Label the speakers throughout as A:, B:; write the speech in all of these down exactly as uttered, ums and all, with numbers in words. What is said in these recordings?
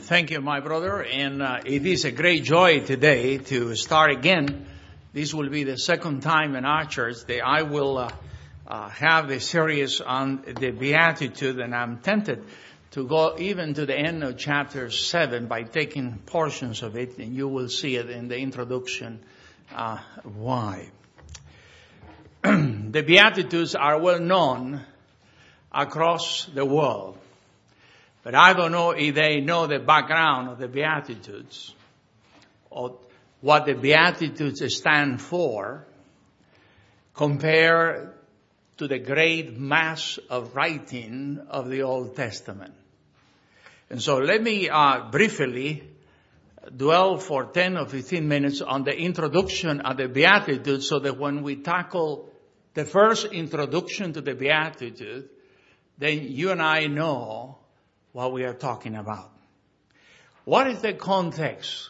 A: Thank you, my brother. And uh, it is a great joy today to start again. This will be the second time in our church that I will uh, uh, have the series on the Beatitude, and I'm tempted to go even to the end of chapter seven by taking portions of it, and you will see it in the introduction uh, why. The Beatitudes are well known across the world. But I don't know if they know the background of the Beatitudes or what the Beatitudes stand for compared to the great mass of writing of the Old Testament. And so let me uh, briefly dwell for ten or fifteen minutes on the introduction of the Beatitudes so that when we tackle the first introduction to the Beatitude, then you and I know what we are talking about. What is the context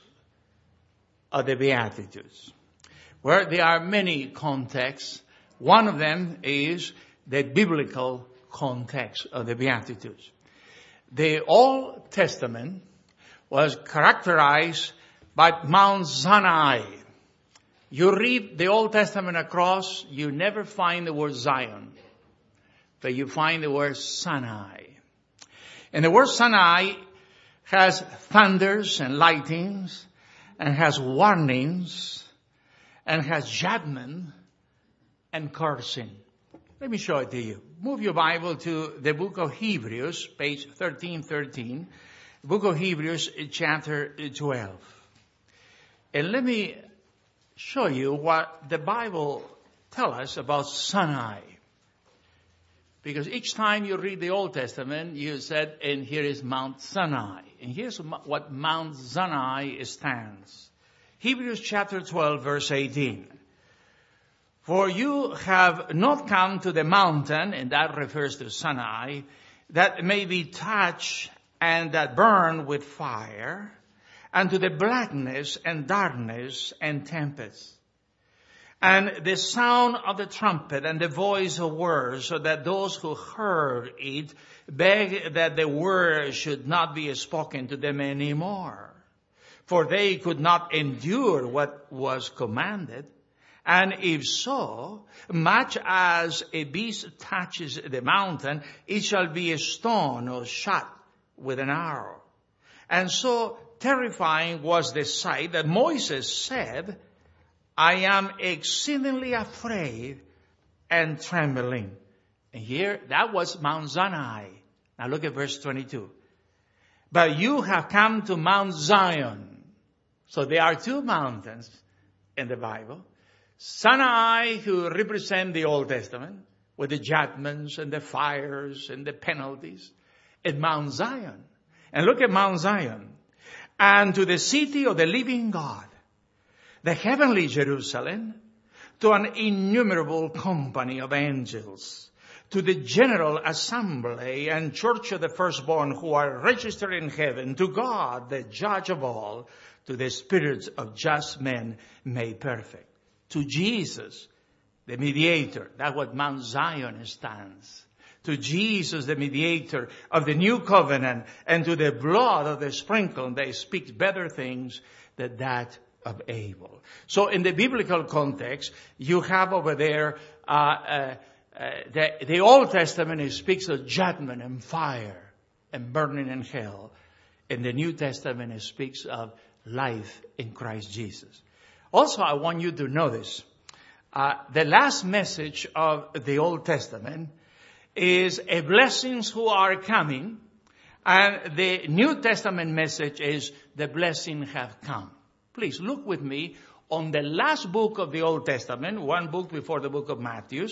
A: of the Beatitudes? Well, there are many contexts. One of them is the biblical context of the Beatitudes. The Old Testament was characterized by Mount Sinai. You read the Old Testament across, you never find the word Zion, but you find the word Sinai. And the word Sinai has thunders and lightnings, and has warnings, and has judgment and cursing. Let me show it to you. Move your Bible to the book of Hebrews, page thirteen thirteen. The book of Hebrews, chapter twelve. And let me show you what the Bible tells us about Sinai. Because each time you read the Old Testament, you said, and here is Mount Sinai. And here's what Mount Sinai stands. Hebrews chapter twelve, verse eighteen. For you have not come to the mountain, and that refers to Sinai, that may be touched and that burn with fire, and to the blackness and darkness and tempest. And the sound of the trumpet and the voice of words, so that those who heard it begged that the word should not be spoken to them anymore. For they could not endure what was commanded. And if so, much as a beast touches the mountain, it shall be a stone or shot with an arrow. And so terrifying was the sight that Moses said, I am exceedingly afraid and trembling. And here, that was Mount Sinai. Now look at verse twenty-two. But you have come to Mount Zion. So there are two mountains in the Bible. Sinai, who represent the Old Testament, with the judgments and the fires and the penalties. And Mount Zion. And look at Mount Zion. And to the city of the living God, the heavenly Jerusalem, to an innumerable company of angels, to the general assembly and church of the firstborn who are registered in heaven, to God, the judge of all, to the spirits of just men made perfect, to Jesus, the mediator. That's what Mount Zion stands. To Jesus, the mediator of the new covenant, and to the blood of the sprinkling, they speak better things than that of Abel. So in the biblical context, you have over there, uh, uh, uh, the, the Old Testament, it speaks of judgment and fire and burning in hell. In the New Testament, it speaks of life in Christ Jesus. Also, I want you to notice, uh, the last message of the Old Testament is a blessings who are coming, and the New Testament message is the blessing have come. Please look with me on the last book of the Old Testament, one book before the book of Matthew,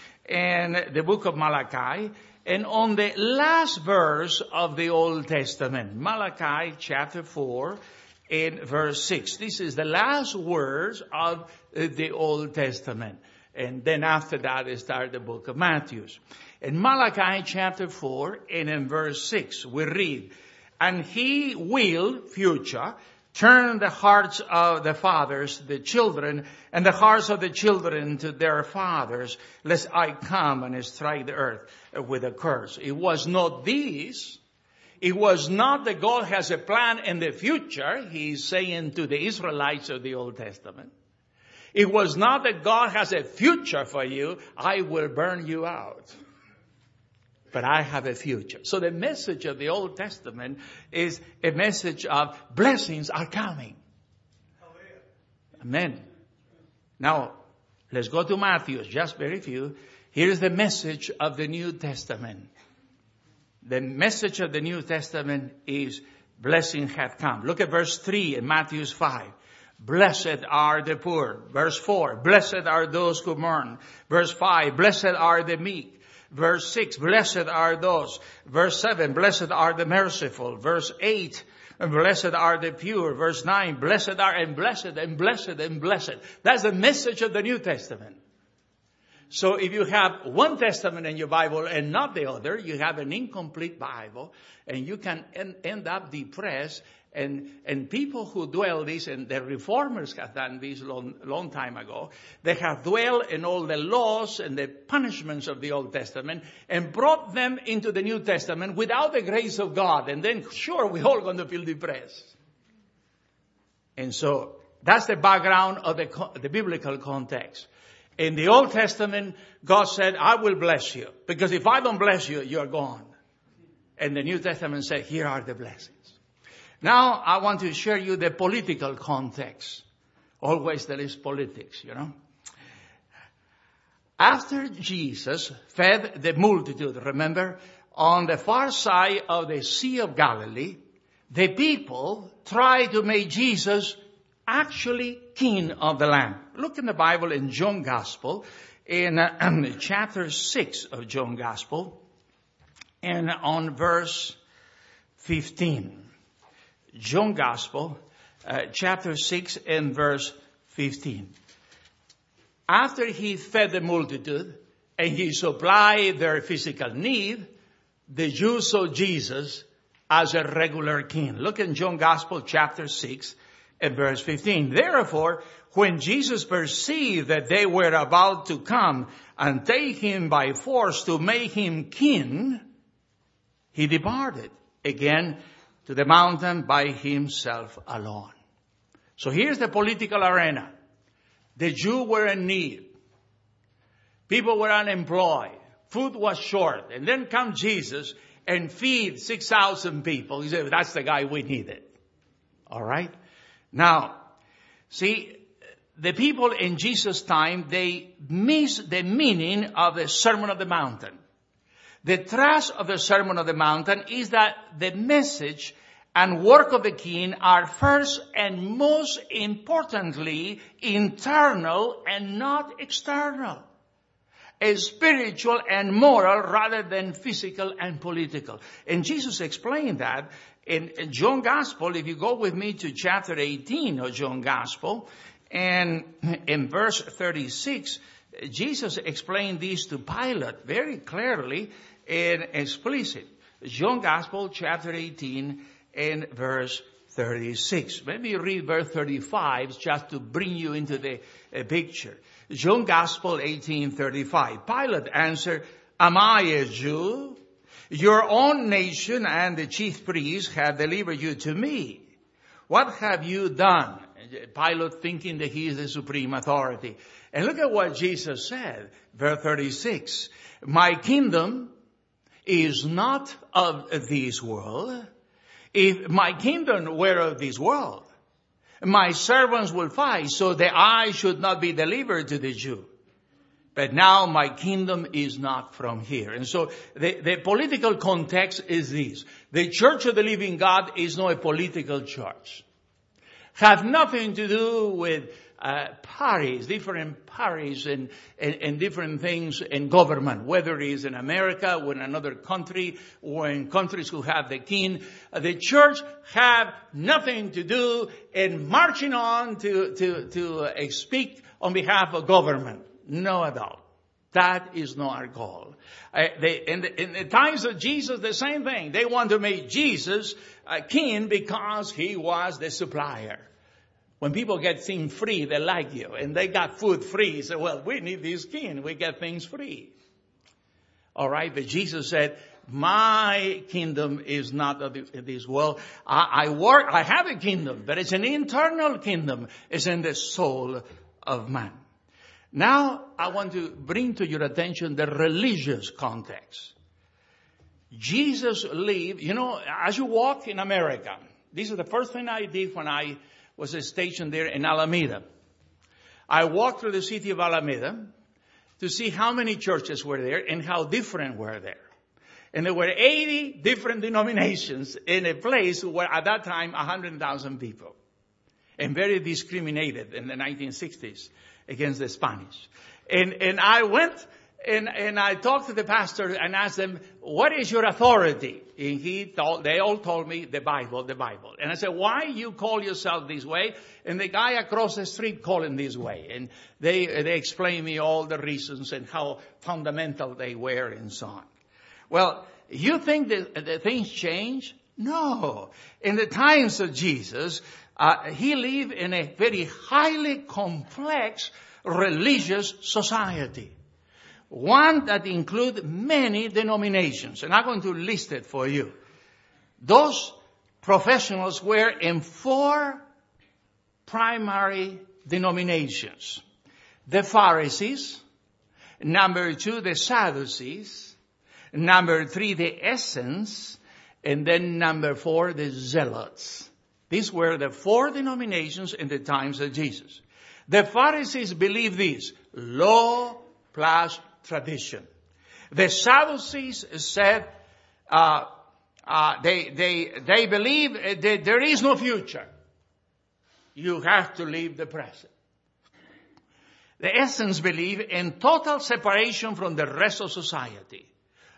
A: and the book of Malachi, and on the last verse of the Old Testament, Malachi chapter four and verse six. This is the last words of the Old Testament. And then after that, it starts the book of Matthew. In Malachi chapter four and in verse six, we read, and he will, future, turn the hearts of the fathers to the children, and the hearts of the children to their fathers, lest I come and strike the earth with a curse. It was not this It was not that God has a plan in the future, he's saying to the Israelites of the Old Testament. It was not that God has a future for you, I will burn you out. But I have a future. So the message of the Old Testament is a message of blessings are coming. Amen. Now, let's go to Matthew, just very few. Here's the message of the New Testament. The message of the New Testament is blessing hath come. Look at verse three in Matthew five. Blessed are the poor. Verse four. Blessed are those who mourn. Verse five. Blessed are the meek. Verse six. Blessed are those. Verse seven. Blessed are the merciful. Verse eight. Blessed are the pure. Verse nine. Blessed are and blessed and blessed and blessed. That's the message of the New Testament. So if you have one testament in your Bible and not the other, you have an incomplete Bible, and you can en- end up depressed. And, and people who dwell this, and the reformers have done this long, long time ago, they have dwelled in all the laws and the punishments of the Old Testament and brought them into the New Testament without the grace of God. And then, sure, we're all going to feel depressed. And so that's the background of the, the biblical context. In the Old Testament, God said, I will bless you, because if I don't bless you, you're gone. And the New Testament said, here are the blessings. Now, I want to share you the political context. Always there is politics, you know. After Jesus fed the multitude, remember, on the far side of the Sea of Galilee, the people tried to make Jesus actually king of the land. Look in the Bible in John Gospel, in uh, chapter six of John Gospel, and on verse fifteen. John Gospel, uh, chapter six and verse fifteen. After he fed the multitude and he supplied their physical need, the Jews saw Jesus as a regular king. Look in John Gospel, chapter six and verse fifteen. Therefore, when Jesus perceived that they were about to come and take him by force to make him king, he departed again to the mountain by himself alone. So here's the political arena. The Jews were in need. People were unemployed. Food was short. And then comes Jesus and feed six thousand people. He said, that's the guy we needed. All right? Now, see, the people in Jesus' time, they miss the meaning of the Sermon on the Mountain. The thrust of the Sermon on the Mountain is that the message and work of the king are first and most importantly internal and not external. Is spiritual and moral rather than physical and political. And Jesus explained that in John Gospel. If you go with me to chapter eighteen of John Gospel, and in verse thirty-six, Jesus explained this to Pilate very clearly and explicit. John Gospel, chapter eighteen, and verse thirty-six. Let me read verse thirty-five just to bring you into the uh, picture. John Gospel eighteen thirty-five. Pilate answered, am I a Jew? Your own nation and the chief priests have delivered you to me. What have you done? Pilate thinking that he is the supreme authority. And look at what Jesus said, verse thirty-six. My kingdom is not of this world. If my kingdom were of this world, my servants will fight so that I should not be delivered to the Jew. But now my kingdom is not from here. And so the, the political context is this. The Church of the Living God is not a political church. Have nothing to do with uh, parties, different parties and, and, and different things in government, whether it is in America or in another country or in countries who have the king. Uh, the church have nothing to do in marching on to, to, to uh, speak on behalf of government. No at all. That is not our goal. Uh, they, in, the, in the times of Jesus, the same thing. They want to make Jesus a king because he was the supplier. When people get things free, they like you. And they got food free. So, well, we need this king. We get things free. All right. But Jesus said, My kingdom is not of this world. I, I work, I have a kingdom, but it's an internal kingdom. It's in the soul of man. Now, I want to bring to your attention the religious context. Jesus lived, you know, as you walk in America, this is the first thing I did when I was stationed there in Alameda. I walked through the city of Alameda to see how many churches were there and how different were there. And there were eighty different denominations in a place where at that time one hundred thousand people. And very discriminated in the nineteen sixties against the Spanish. And, and I went and, and I talked to the pastor and asked them, what is your authority? And he told, they all told me the Bible, the Bible. And I said, why you call yourself this way? And the guy across the street called him this way. And they, they explained me all the reasons and how fundamental they were and so on. Well, you think that, that things change? No. In the times of Jesus, uh, he lived in a very highly complex religious society. One that includes many denominations. And I'm going to list it for you. Those professionals were in four primary denominations. The Pharisees. Number two, the Sadducees. Number three, the Essenes. And then number four, the Zealots. These were the four denominations in the times of Jesus. The Pharisees believed this, law plus tradition. The Sadducees said, uh, uh, they, they, they believe that there is no future. You have to live the present. The Essenes believe in total separation from the rest of society.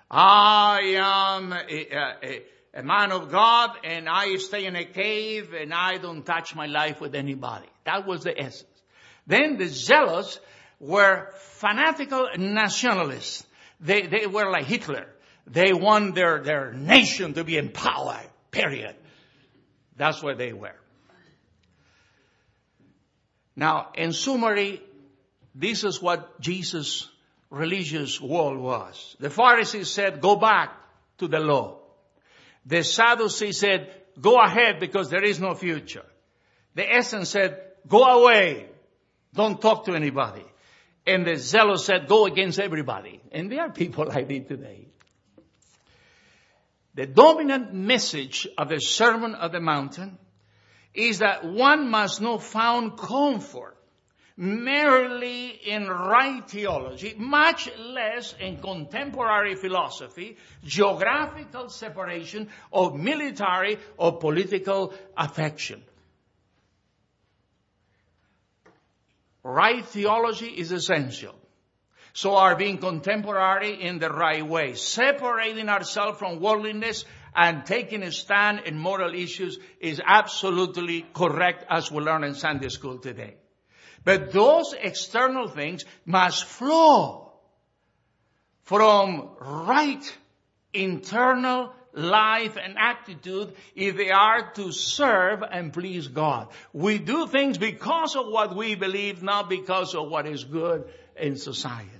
A: I am a, a, a man of God and I stay in a cave and I don't touch my life with anybody. That was the essence. Then the Zealots were fanatical nationalists. They, they were like Hitler. They want their, their nation to be in power, period. That's what they were. Now, in summary, this is what Jesus' religious world was. The Pharisees said, go back to the law. The Sadducees said, go ahead because there is no future. The Essenes said, go away. Don't talk to anybody. And the Zealots said, go against everybody. And there are people like this today. The dominant message of the Sermon on the Mountain is that one must not find comfort merely in right theology, much less in contemporary philosophy, geographical separation of military or political affection. Right theology is essential. So are being contemporary in the right way, separating ourselves from worldliness and taking a stand in moral issues is absolutely correct, as we learn in Sunday school today. But those external things must flow from right internal life and attitude if they are to serve and please God. We do things because of what we believe, not because of what is good in society.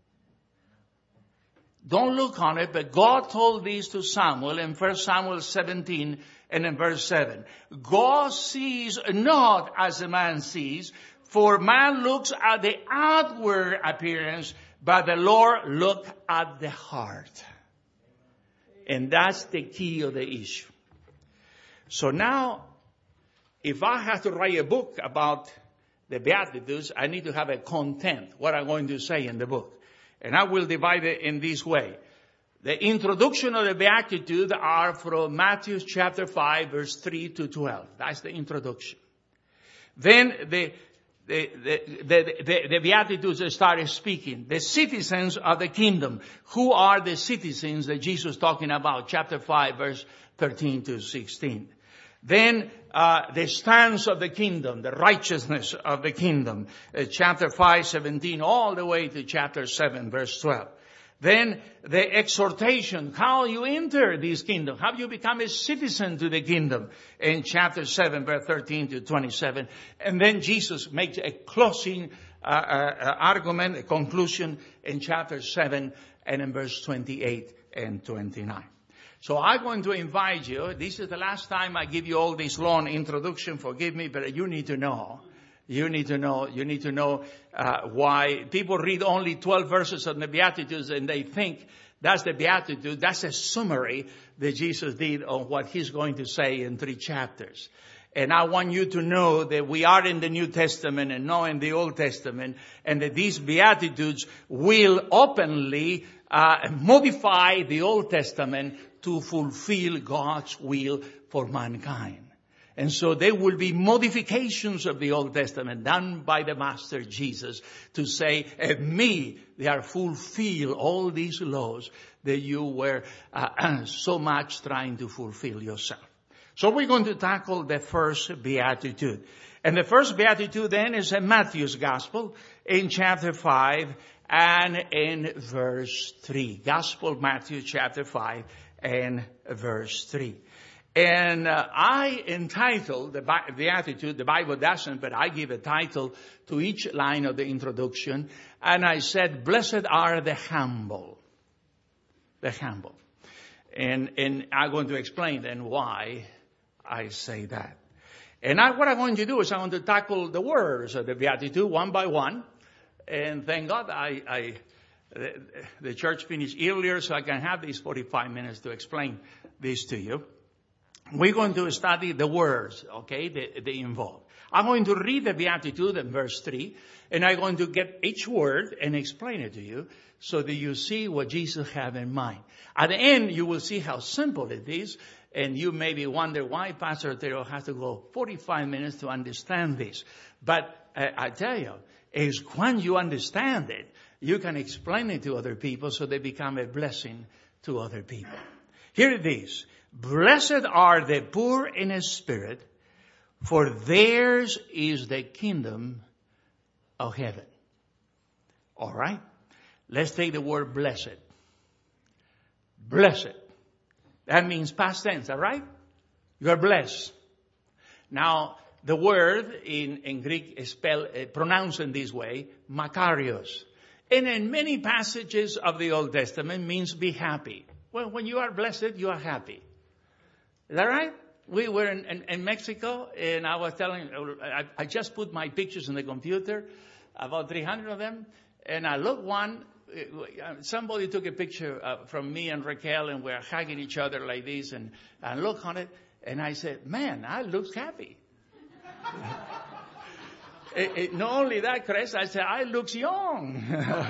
A: Don't look on it, but God told this to Samuel in First Samuel seventeen and in verse seven. God sees not as a man sees, for man looks at the outward appearance, but the Lord looks at the heart. And that's the key of the issue. So now, if I have to write a book about the Beatitudes, I need to have a content, what I'm going to say in the book. And I will divide it in this way. The introduction of the Beatitudes are from Matthew chapter five, verse three to twelve. That's the introduction. Then the The, the, the, the, the Beatitudes started speaking. The citizens of the kingdom. Who are the citizens that Jesus is talking about? Chapter five, verse thirteen to sixteen. Then uh, the stance of the kingdom, the righteousness of the kingdom. Uh, chapter five, seventeen, all the way to chapter seven, verse twelve. Then the exhortation, how you enter this kingdom, how you become a citizen to the kingdom in chapter seven, verse thirteen to twenty-seven. And then Jesus makes a closing uh, uh, argument, a conclusion in chapter seven and in verse twenty-eight and twenty-nine. So I'm going to invite you. This is the last time I give you all this long introduction. Forgive me, but you need to know. You need to know. You need to know uh, why people read only twelve verses on the Beatitudes and they think that's the Beatitude. That's a summary that Jesus did on what he's going to say in three chapters. And I want you to know that we are in the New Testament and not in the Old Testament, and that these Beatitudes will openly uh, modify the Old Testament to fulfill God's will for mankind. And so there will be modifications of the Old Testament done by the Master Jesus to say, in me, they are fulfill all these laws that you were uh, so much trying to fulfill yourself. So we're going to tackle the first Beatitude. And the first Beatitude then is in Matthew's Gospel in chapter five and in verse three. Gospel Matthew chapter five and verse three. And uh, I entitled the Beatitude, the Bible doesn't, but I give a title to each line of the introduction. And I said, blessed are the humble. The humble. And, and I'm going to explain then why I say that. And I, what I'm going to do is I'm going to tackle the words of the Beatitude one by one. And thank God I, I the, the church finished earlier so I can have these forty-five minutes to explain this to you. We're going to study the words, okay, they, they involve. I'm going to read the Beatitude in verse three, and I'm going to get each word and explain it to you so that you see what Jesus had in mind. At the end, you will see how simple it is, and you maybe wonder why Pastor Otero has to go forty-five minutes to understand this. But uh, I tell you, is when you understand it, you can explain it to other people so they become a blessing to other people. Here it is. Blessed are the poor in spirit, for theirs is the kingdom of heaven. All right? Let's take the word blessed. Blessed. That means past tense, all right? You are blessed. Now, the word in, in Greek is spelled, uh, pronounced in this way, makarios. And in many passages of the Old Testament means be happy. Well, when you are blessed, you are happy. Is that right? We were in, in, in Mexico, and I was telling, I, I just put my pictures in the computer, about three hundred of them, and I looked one, somebody took a picture uh, from me and Raquel, and we're hugging each other like this, and I looked on it, and I said, man, I look happy. it, it, not only that, Chris, I said, I look young.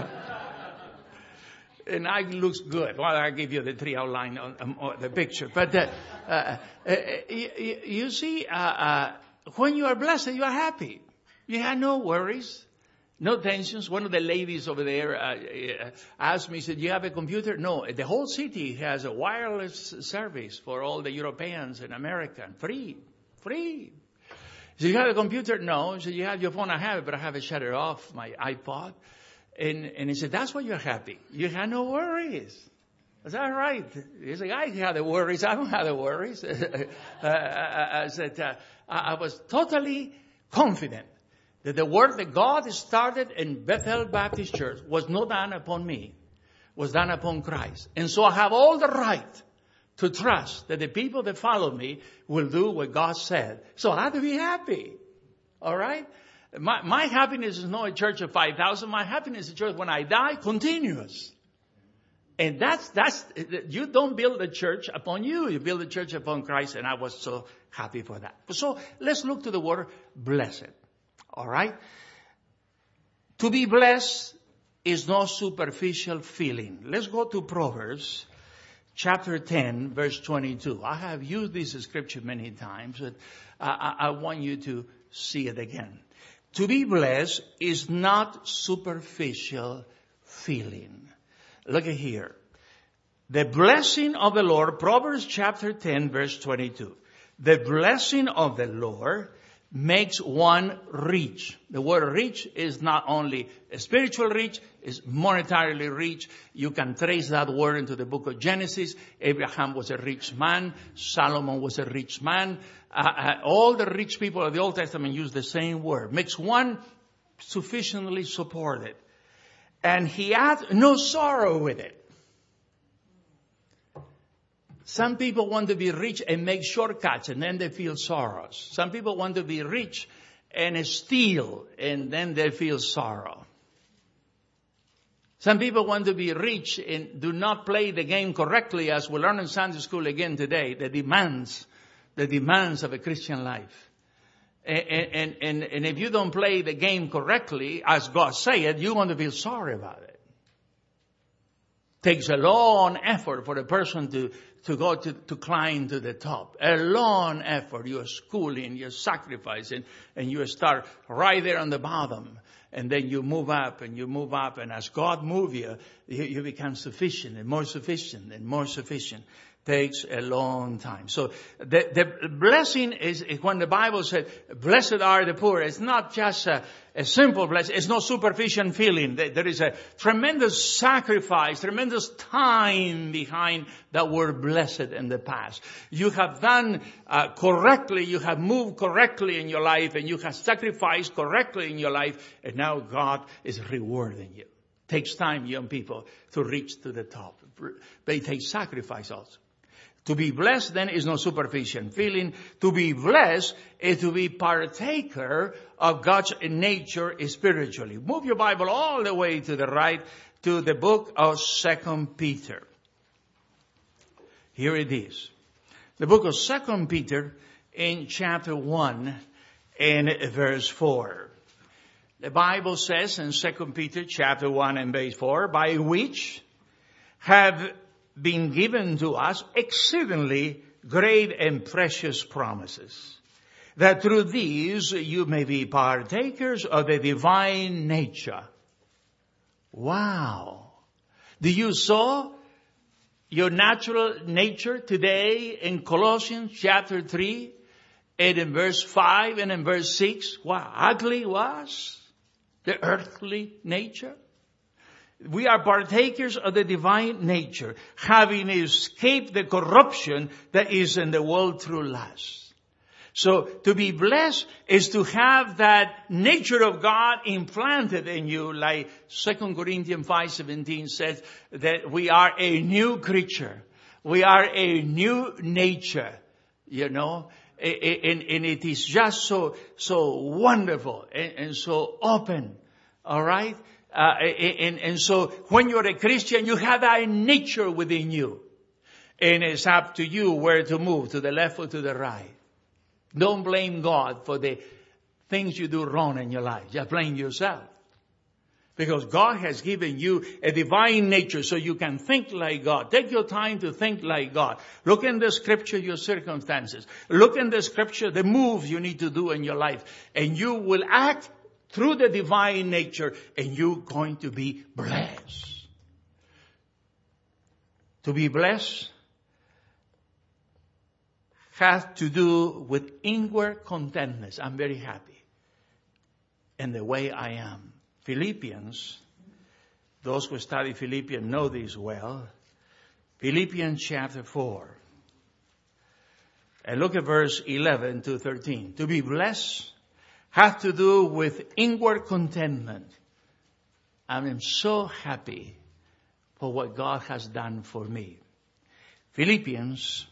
A: And I looks good. Well, I'll give you the three outline on, on the picture. But uh, uh, uh, you, you see, uh, uh, when you are blessed, you are happy. You have no worries, no tensions. One of the ladies over there uh, asked me, said, you have a computer? No, the whole city has a wireless service for all the Europeans and Americans. Free, free. So you have a computer? No. So you have your phone? I have it, but I have it shut it off, my iPod. And, and he said, that's why you're happy. You have no worries. Is that right? He said, I have the worries. I don't have the worries. uh, I, I said, uh, I was totally confident that the work that God started in Bethel Baptist Church was not done upon me, was done upon Christ. And so I have all the right to trust that the people that follow me will do what God said. So I have to be happy. All right? My, my happiness is not a church of five thousand. My happiness is a church when I die, continuous. And that's, that's, you don't build a church upon you. You build a church upon Christ. And I was so happy for that. So let's look to the word blessed. All right? To be blessed is no superficial feeling. Let's go to Proverbs chapter ten, verse twenty-two. I have used this scripture many times, but I, I, I want you to see it again. To be blessed is not superficial feeling. Look at here. The blessing of the Lord, Proverbs chapter ten, verse twenty-two. The blessing of the Lord makes one rich. The word rich is not only a spiritual rich, it's monetarily rich. You can trace that word into the book of Genesis. Abraham was a rich man. Solomon was a rich man. Uh, uh, all the rich people of the Old Testament use the same word. Makes one sufficiently supported. And he had no sorrow with it. Some people want to be rich and make shortcuts, and then they feel sorrows. Some people want to be rich and steal, and then they feel sorrow. Some people want to be rich and do not play the game correctly, as we learn in Sunday school again today, the demands, the demands of a Christian life. And, and, and, and if you don't play the game correctly, as God said, you're going to feel sorry about it. Takes a long effort for a person to, to go to, to climb to the top. A long effort. You're schooling, you're sacrificing, and you start right there on the bottom. And then you move up and you move up. And as God moves you, you, you become sufficient and more sufficient and more sufficient. Takes a long time. So the, the blessing is, is when the Bible said, blessed are the poor. It's not just a, a simple blessing. It's no superficial feeling. There is a tremendous sacrifice, tremendous time behind that word blessed in the past. You have done uh, correctly. You have moved correctly in your life, and you have sacrificed correctly in your life. And now God is rewarding you. It takes time, young people, to reach to the top. But it takes sacrifice also. To be blessed then is no superficial feeling. To be blessed is to be partaker of God's nature spiritually. Move your Bible all the way to the right to the book of Second Peter. Here it is. The book of Second Peter in chapter one and verse four. The Bible says in Second Peter chapter one and verse four, by which have been given to us exceedingly great and precious promises, that through these you may be partakers of the divine nature. Wow. Do you saw your natural nature today in Colossians chapter three and in verse five and in verse six? What ugly was the earthly nature? We are partakers of the divine nature, having escaped the corruption that is in the world through lust. So to be blessed is to have that nature of God implanted in you, like Second Corinthians five seventeen says, that we are a new creature. We are a new nature, you know, and, and it is just so, so wonderful and, and so open. All right. Uh, and, and so when you're a Christian, you have that nature within you. And it's up to you where to move, to the left or to the right. Don't blame God for the things you do wrong in your life. Just blame yourself. Because God has given you a divine nature so you can think like God. Take your time to think like God. Look in the scripture your circumstances. Look in the scripture the moves you need to do in your life. And you will act through the divine nature, and you're going to be blessed. To be blessed has to do with inward contentness. I'm very happy in the way I am. Philippians, those who study Philippians know this well. Philippians chapter four. And look at verse eleven to thirteen. To be blessed has to do with inward contentment. I am so happy for what God has done for me. Philippians,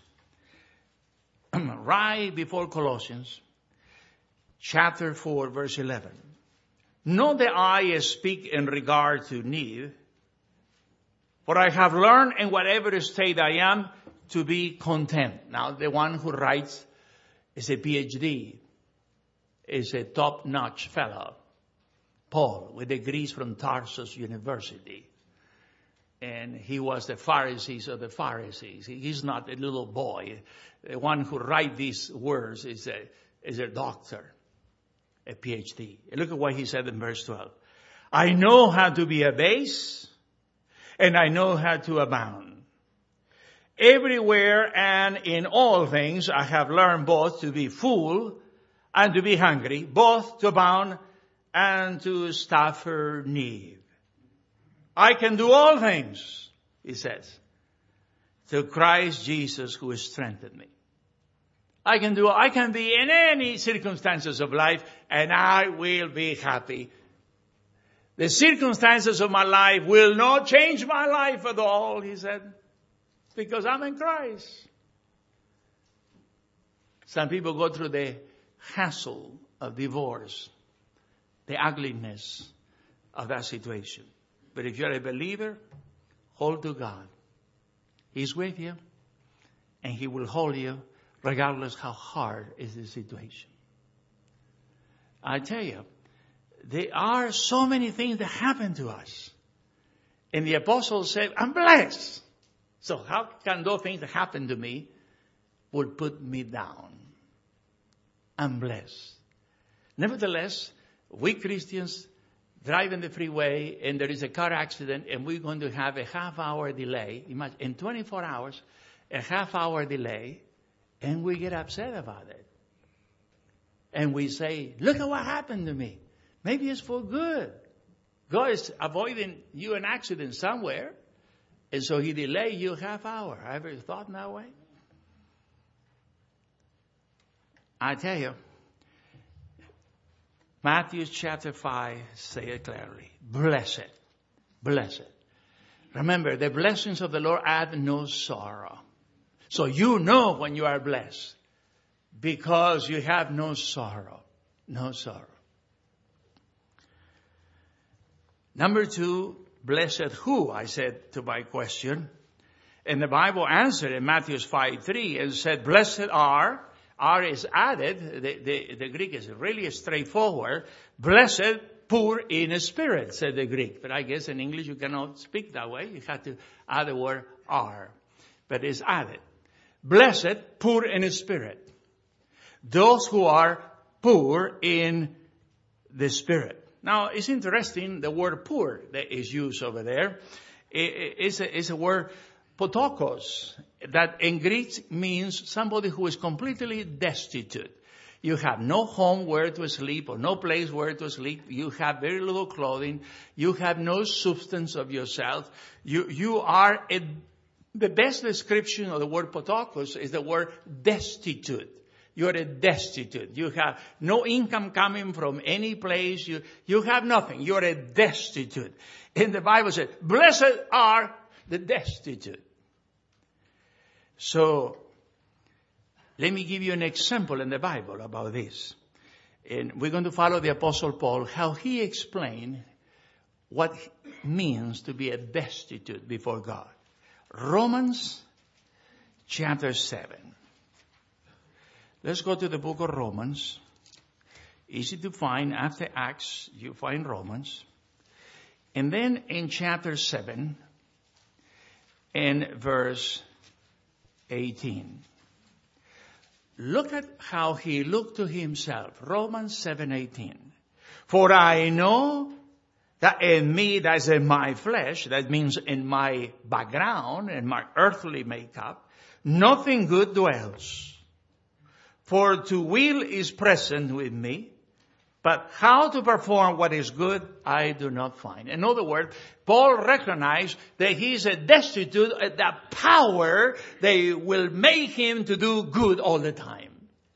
A: right before Colossians, chapter four, verse eleven. Not that I speak in regard to need, for I have learned in whatever state I am to be content. Now, the one who writes is a P H D. Is a top-notch fellow, Paul, with degrees from Tarsus University. And he was the Pharisees of the Pharisees. He's not a little boy. The one who writes these words is a, is a doctor, a P H D. And look at what he said in verse twelve. I know how to be abased, and I know how to abound. Everywhere and in all things I have learned both to be full and to be hungry, both to abound and to suffer need. I can do all things, he says, through Christ Jesus who has strengthened me. I can do, I can be in any circumstances of life, and I will be happy. The circumstances of my life will not change my life at all, he said. because I'm in Christ. Some people go through the hassle of divorce, the ugliness of that situation. But if you're a believer, hold to God. He's with you, and He will hold you regardless how hard is the situation. I tell you, there are so many things that happen to us. And the apostle said, I'm blessed. So how can those things that happen to me would put me down? I'm blessed. Nevertheless, we Christians drive in the freeway and there is a car accident and we're going to have a half hour delay. Imagine, in twenty-four hours, a half hour delay, and we get upset about it. And we say, look at what happened to me. Maybe it's for good. God is avoiding you an accident somewhere, and so He delayed you a half hour. Have you ever thought in that way? I tell you, Matthew chapter five say it clearly. Blessed. Blessed. Remember, the blessings of the Lord add no sorrow. So you know when you are blessed because you have no sorrow. No sorrow. Number two, blessed who? I said to my question. And the Bible answered in Matthew five three and said, blessed are, are is added, the, the, the Greek is really straightforward, blessed poor in spirit, said the Greek. But I guess in English you cannot speak that way. You have to add the word are. But it's added. Blessed poor in spirit. Those who are poor in the spirit. Now, it's interesting, the word poor that is used over there is a, is a word potokos, that in Greek means somebody who is completely destitute. You have no home where to sleep or no place where to sleep. You have very little clothing. You have no substance of yourself. You, you are, a, the best description of the word potokos is the word destitute. You're a destitute. You have no income coming from any place. You, you have nothing. You're a destitute. And the Bible says, blessed are the destitute. So, let me give you an example in the Bible about this. And we're going to follow the Apostle Paul, how he explained what it means to be a destitute before God. Romans chapter seven. Let's go to the book of Romans. Easy to find. After Acts, you find Romans. And then in chapter seven, in verse eighteen. Look at how he looked to himself. Romans seven eighteen. For I know that in me, that's in my flesh, that means in my background, in my earthly makeup, nothing good dwells. For to will is present with me, but how to perform what is good, I do not find. In other words, Paul recognized that he's a destitute, the power that will make him to do good all the time.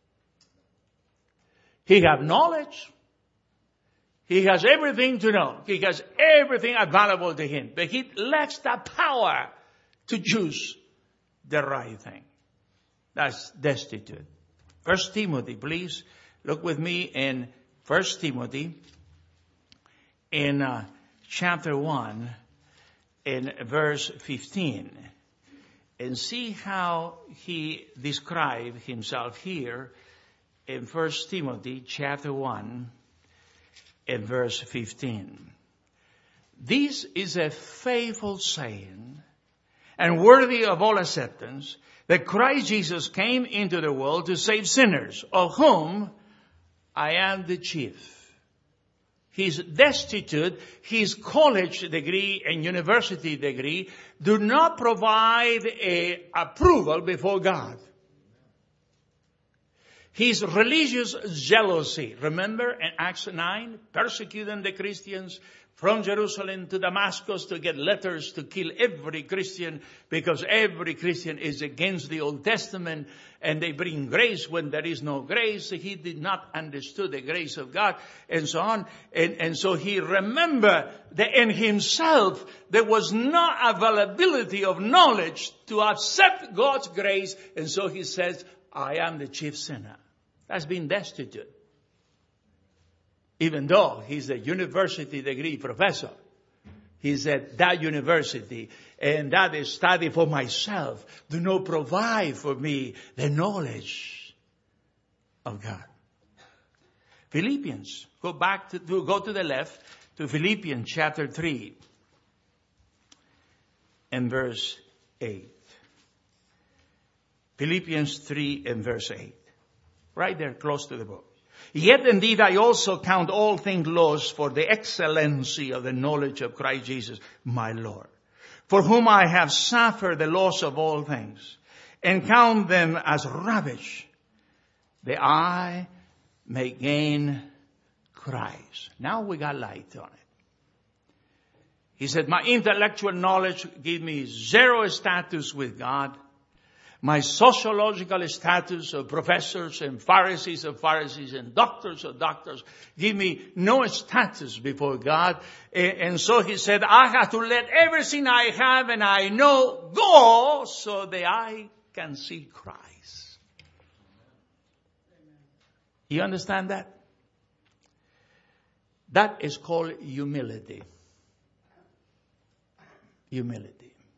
A: He has knowledge. He has everything to know. He has everything available to him. But he lacks the power to choose the right thing. That's destitute. First Timothy, please look with me in First Timothy in uh, chapter one in verse fifteen, and see how he described himself here in First Timothy chapter one in verse fifteen. This is a faithful saying and worthy of all acceptance, that Christ Jesus came into the world to save sinners, of whom I am the chief. His destitute, his college degree and university degree do not provide a approval before God. His religious jealousy. Remember in Acts nine, persecuting the Christians from Jerusalem to Damascus to get letters to kill every Christian because every Christian is against the Old Testament and they bring grace when there is no grace. He did not understand the grace of God and so on. And, and so he remembered that in himself there was no availability of knowledge to accept God's grace. And so he says, I am the chief sinner. That's been destitute. Even though he's a university degree professor. He's at that university and that is study for myself. Do not provide for me the knowledge of God. Philippians. Go back to, to go to the left to Philippians chapter three and verse eight. Philippians three and verse eight. Right there, close to the book. Yet indeed I also count all things lost for the excellency of the knowledge of Christ Jesus, my Lord, for whom I have suffered the loss of all things, and count them as rubbish, that I may gain Christ. Now we got light on it. He said, my intellectual knowledge gave me zero status with God. My sociological status of professors and Pharisees of Pharisees and doctors of doctors give me no status before God. And so he said, I have to let everything I have and I know go so that I can see Christ. You understand that? That is called humility. Humility.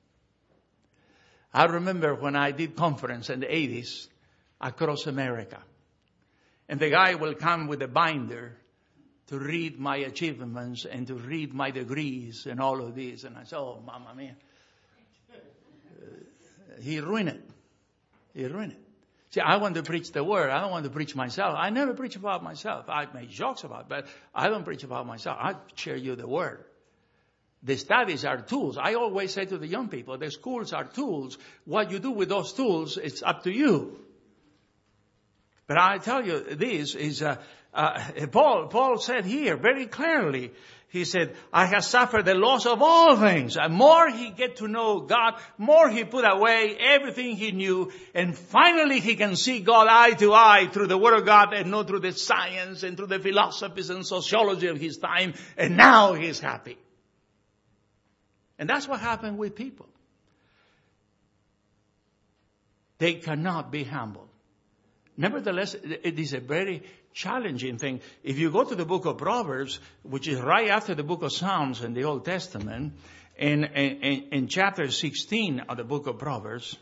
A: I remember when I did conference in the eighties across America. And the guy will come with a binder to read my achievements and to read my degrees and all of these. And I said, oh, mama mia. Uh, he ruined it. He ruined it. See, I want to preach the word. I don't want to preach myself. I never preach about myself. I make jokes about it, but I don't preach about myself. I share you the word. The studies are tools. I always say to the young people, the schools are tools. What you do with those tools, it's up to you. But I tell you, this is, uh, uh, Paul, Paul said here very clearly, he said, I have suffered the loss of all things. And more he get to know God, more he put away everything he knew. And finally he can see God eye to eye through the Word of God and not through the science and through the philosophies and sociology of his time. And now he's happy. And that's what happened with people. They cannot be humble. Nevertheless, it is a very challenging thing. If you go to the book of Proverbs, which is right after the book of Psalms in the Old Testament, in, in, in chapter sixteen of the book of Proverbs,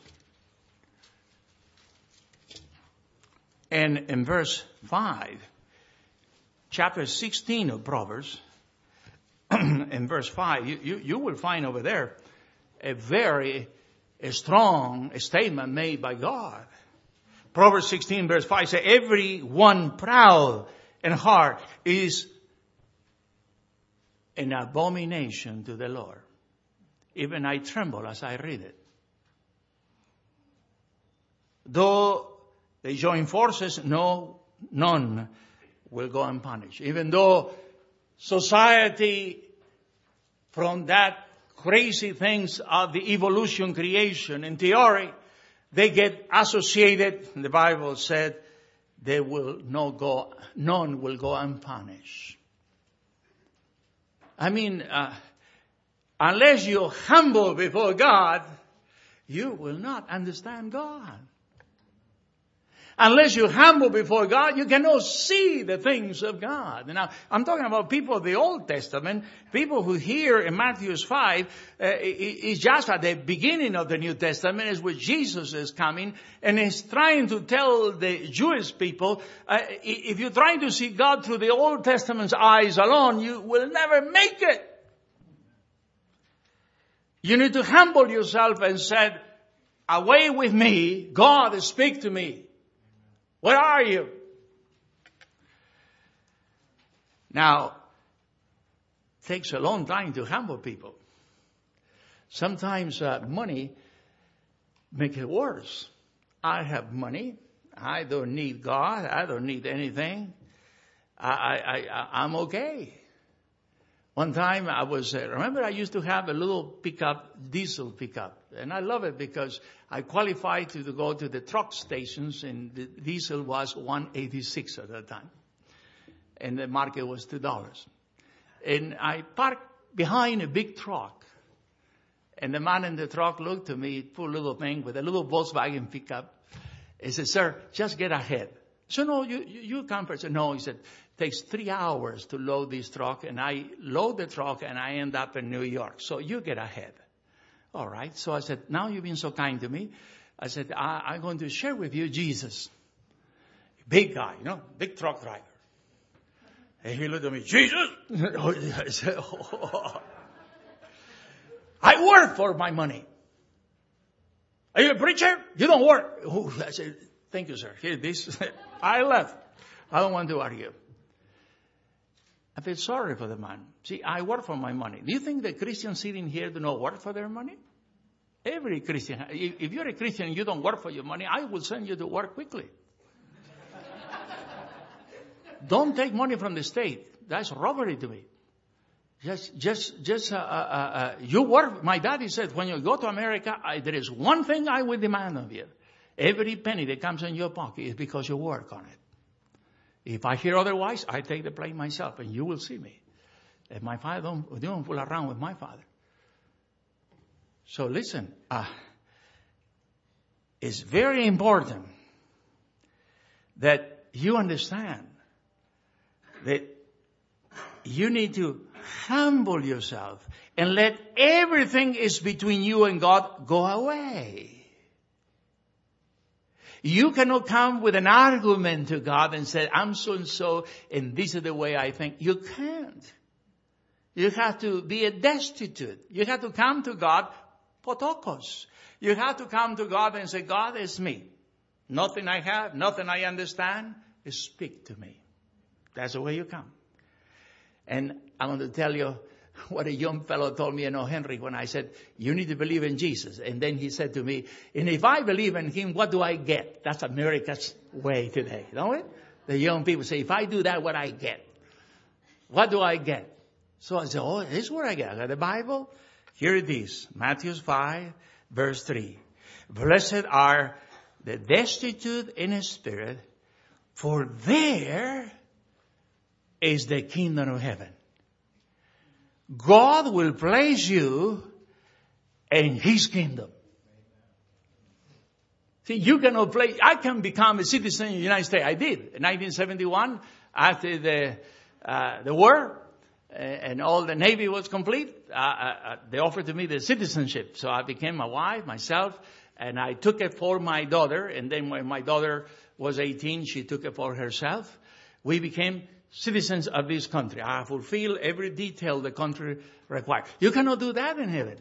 A: and in verse five, chapter sixteen of Proverbs, in verse five, you, you, you will find over there a very a strong statement made by God. Proverbs sixteen verse five says, every one proud in heart is an abomination to the Lord. Even I tremble as I read it. Though they join forces, no, none will go unpunished. Even though society, from that crazy things of the evolution creation, in theory, they get associated. The Bible said they will not go, none will go unpunished. I mean, uh, unless you're humble before God, you will not understand God. Unless you're humble before God, you cannot see the things of God. Now, I'm talking about people of the Old Testament, people who hear in Matthew five, uh, is just at the beginning of the New Testament, is where Jesus is coming, and is trying to tell the Jewish people, uh, if you're trying to see God through the Old Testament's eyes alone, you will never make it. You need to humble yourself and say, away with me, God, speak to me. Where are you? Now, it takes a long time to humble people. Sometimes uh, money makes it worse. I have money. I don't need God. I don't need anything. I, I, I, I'm okay. One time I was, uh, remember I used to have a little pickup, diesel pickup. And I love it because I qualified to, to go to the truck stations, and the diesel was one eighty-six at that time. And the market was two dollars. And I parked behind a big truck. And the man in the truck looked at me, poor little thing, with a little Volkswagen pickup. He said, sir, just get ahead. So no, you, you, you come first. No, he said, it takes three hours to load this truck. And I load the truck and I end up in New York. So you get ahead. All right. So I said, now you've been so kind to me. I said, I, I'm going to share with you Jesus. Big guy, you know, big truck driver. And he looked at me, Jesus? I said, oh. I work for my money. Are you a preacher? You don't work. Oh, I said, thank you, sir. Here, this. I left. I don't want to argue. I feel sorry for the man. See, I work for my money. Do you think the Christians sitting here do not work for their money? Every Christian. If you're a Christian and you don't work for your money, I will send you to work quickly. Don't take money from the state. That's robbery to me. Just, just, just, uh, uh, uh, you work. My daddy said, when you go to America, I, there is one thing I will demand of you. Every penny that comes in your pocket is because you work on it. If I hear otherwise, I take the blame myself, and you will see me. And my father don't, don't fool around with my father. So listen, uh, it's very important that you understand that you need to humble yourself and let everything is between you and God go away. You cannot come with an argument to God and say, I'm so and so, and this is the way I think. You can't. You have to be a destitute. You have to come to God, potokos. You have to come to God and say, God is me. Nothing I have, nothing I understand, speak to me. That's the way you come. And I want to tell you what a young fellow told me in O. Henry when I said, you need to believe in Jesus. And then he said to me, and if I believe in him, what do I get? That's America's way today, don't it? The young people say, if I do that, what I get? What do I get? So I said, oh, this is what I get. I got the Bible. Here it is. Matthew five, verse three. Blessed are the destitute in spirit, for there is the kingdom of heaven. God will place you in His kingdom. See, you cannot play. I can become a citizen in the United States. I did. In nineteen seventy-one, after the uh, the war, uh, and all the Navy was complete, uh, uh, they offered to me the citizenship. So I became my wife, myself, and I took it for my daughter. And then when my daughter was eighteen, she took it for herself. We became citizens of this country. I fulfill every detail the country requires. You cannot do that in heaven.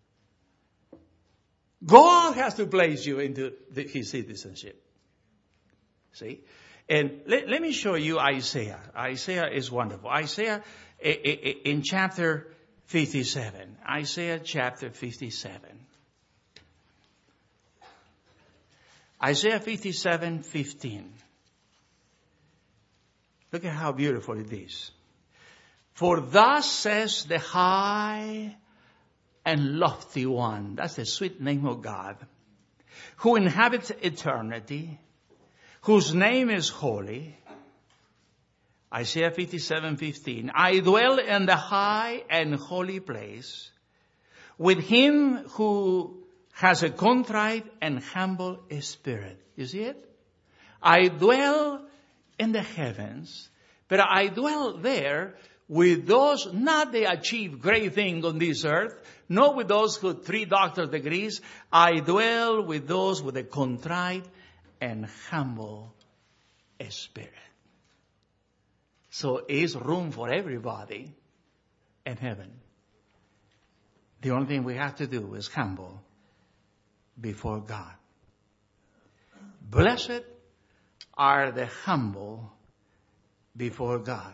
A: God has to place you into the, His citizenship. See? And let, let me show you Isaiah. Isaiah is wonderful. Isaiah in chapter fifty-seven. Isaiah chapter fifty-seven. Isaiah fifty-seven fifteen. Look at how beautiful it is. For thus says the high and lofty one. That's the sweet name of God. Who inhabits eternity. Whose name is holy. Isaiah fifty-seven fifteen. I dwell in the high and holy place with him who has a contrite and humble spirit. You see it? I dwell in the heavens, but I dwell there with those not they achieve great things on this earth, not with those who three doctorate degrees. I dwell with those with a contrite and humble spirit. So is room for everybody in heaven. The only thing we have to do is humble before God. Blessed are the humble before God.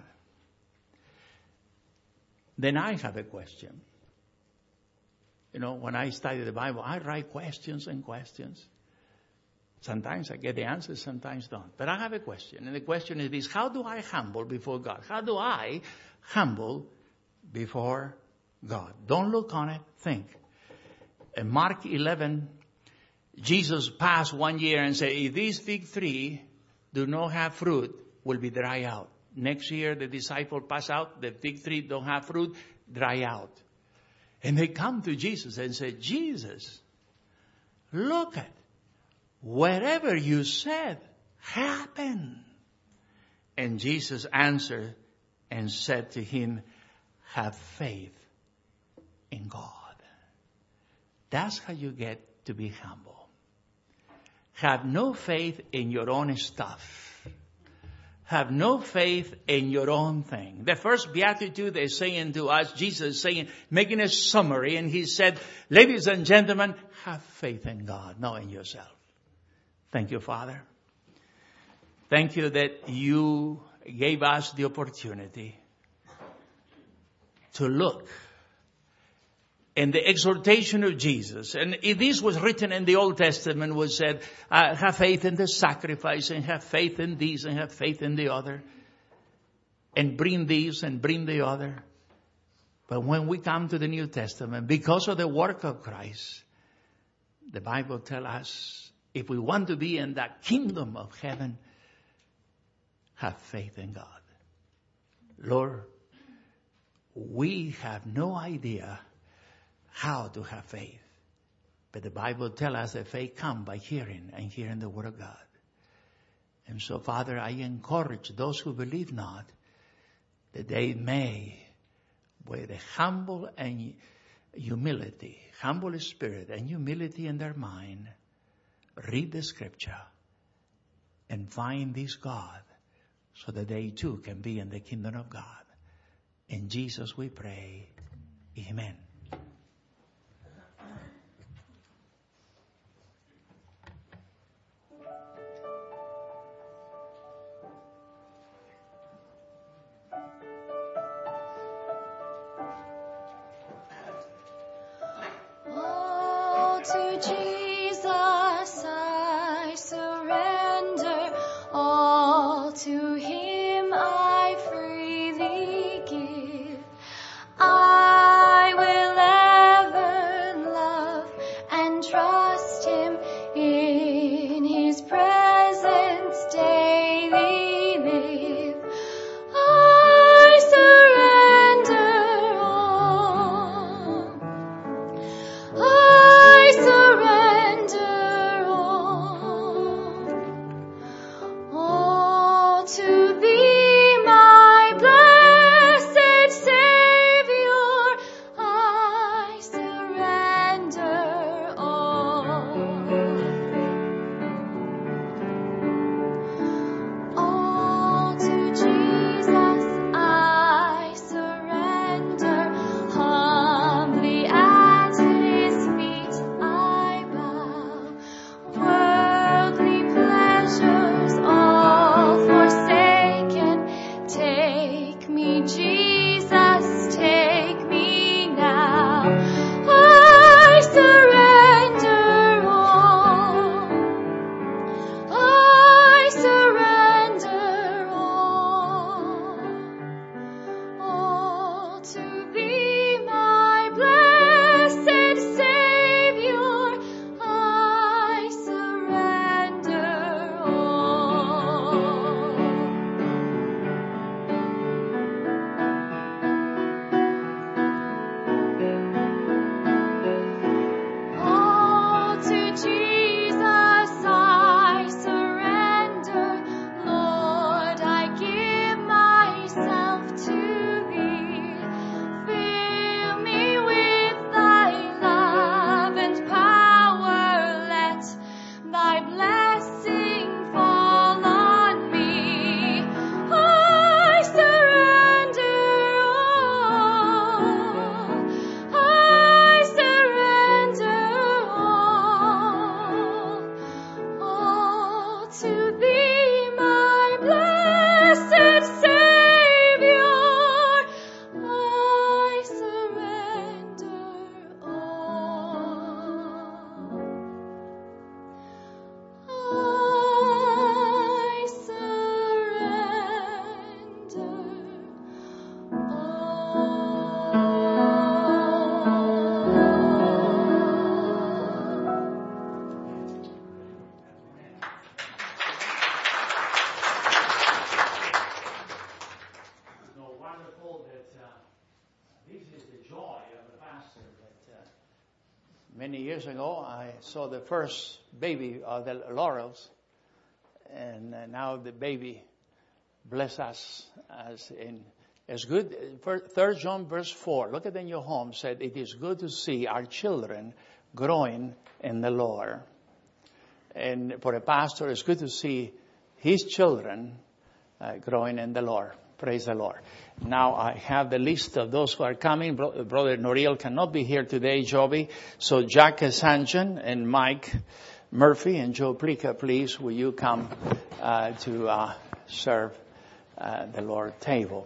A: Then I have a question. You know, when I study the Bible, I write questions and questions. Sometimes I get the answer, sometimes don't. But I have a question, and the question is this: how do I humble before God? How do I humble before God? Don't look on it, think. In Mark eleven, Jesus passed one year and said, if this fig tree do not have fruit, will be dry out. Next year, the disciple pass out, the fig tree don't have fruit, dry out. And they come to Jesus and say, Jesus, look at whatever you said happened. And Jesus answered and said to him, have faith in God. That's how you get to be humble. Have no faith in your own stuff. Have no faith in your own thing. The first beatitude is saying to us, Jesus is saying, making a summary, and he said, ladies and gentlemen, have faith in God, not in yourself. Thank you, Father. Thank you that you gave us the opportunity to look in the exhortation of Jesus. And if this was written in the Old Testament, was said, uh, have faith in the sacrifice, and have faith in this, and have faith in the other, and bring this and bring the other. But when we come to the New Testament, because of the work of Christ, the Bible tells us, if we want to be in that kingdom of heaven, have faith in God. Lord, we have no idea how to have faith. But the Bible tells us that faith comes by hearing, and hearing the Word of God. And so, Father, I encourage those who believe not, that they may, with a humble and humility, humble spirit and humility in their mind, read the Scripture and find this God, so that they too can be in the kingdom of God. In Jesus we pray. Amen.
B: Oh, to Jesus I surrender, all to Him I freely give. I will ever love and trust Him, in His presence daily live. I surrender all. I surrender all. All to Thee, my blessed Savior, I surrender all. All to Jesus I surrender, humbly at His feet I bow. Worldly pleasures all forsake.
A: many years ago, I saw the first baby of the Laurels, and uh, now the baby bless us as in as good. Third John verse four. Look at it in your home. Said it is good to see our children growing in the Lord. And for a pastor, it's good to see his children uh, growing in the Lord. Praise the Lord. Now I have the list of those who are coming. Bro- Brother Noriel cannot be here today, Joby. So Jack Sanjan and Mike Murphy and Joe Plica, please, will you come uh, to uh, serve uh, the Lord table?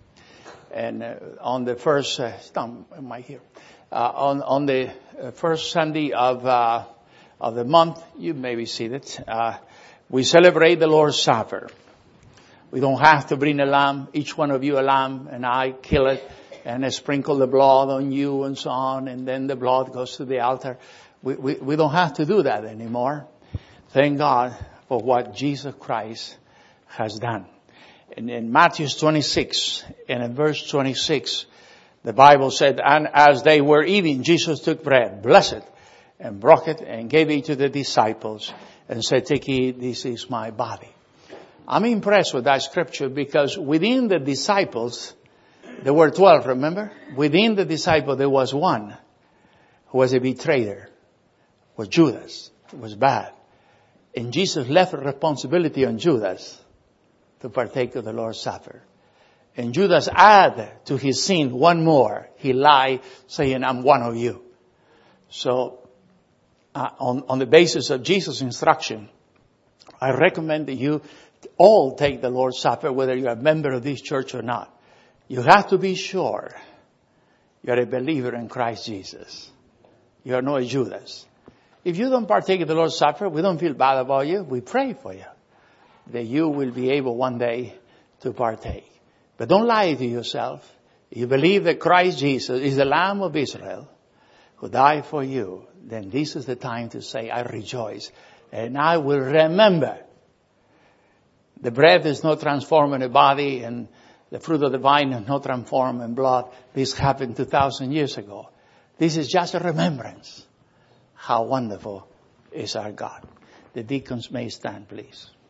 A: And uh, on the first, uh, am I here? Uh, on on the first Sunday of uh, of the month, you may be seated. Uh, we celebrate the Lord's Supper. We don't have to bring a lamb, each one of you a lamb, and I kill it and I sprinkle the blood on you and so on, and then the blood goes to the altar. We, we, we don't have to do that anymore. Thank God for what Jesus Christ has done. And in Matthew twenty-six, and in verse twenty-six, the Bible said, and as they were eating, Jesus took bread, blessed it, and broke it, and gave it to the disciples, and said, take it, this is my body. I'm impressed with that scripture because within the disciples, there were twelve, remember? Within the disciples, there was one who was a betrayer, was Judas. It was bad. And Jesus left a responsibility on Judas to partake of the Lord's Supper. And Judas added to his sin one more. He lied, saying, I'm one of you. So, uh, on, on the basis of Jesus' instruction, I recommend that you all take the Lord's Supper, whether you're a member of this church or not. You have to be sure you're a believer in Christ Jesus. You are not a Judas. If you don't partake of the Lord's Supper, we don't feel bad about you. We pray for you that you will be able one day to partake. But don't lie to yourself. You believe that Christ Jesus is the Lamb of Israel who died for you, then this is the time to say, I rejoice and I will remember. The bread is not transformed in a body, and the fruit of the vine is not transformed in blood. This happened two thousand years ago. This is just a remembrance. How wonderful is our God. The deacons may stand, please.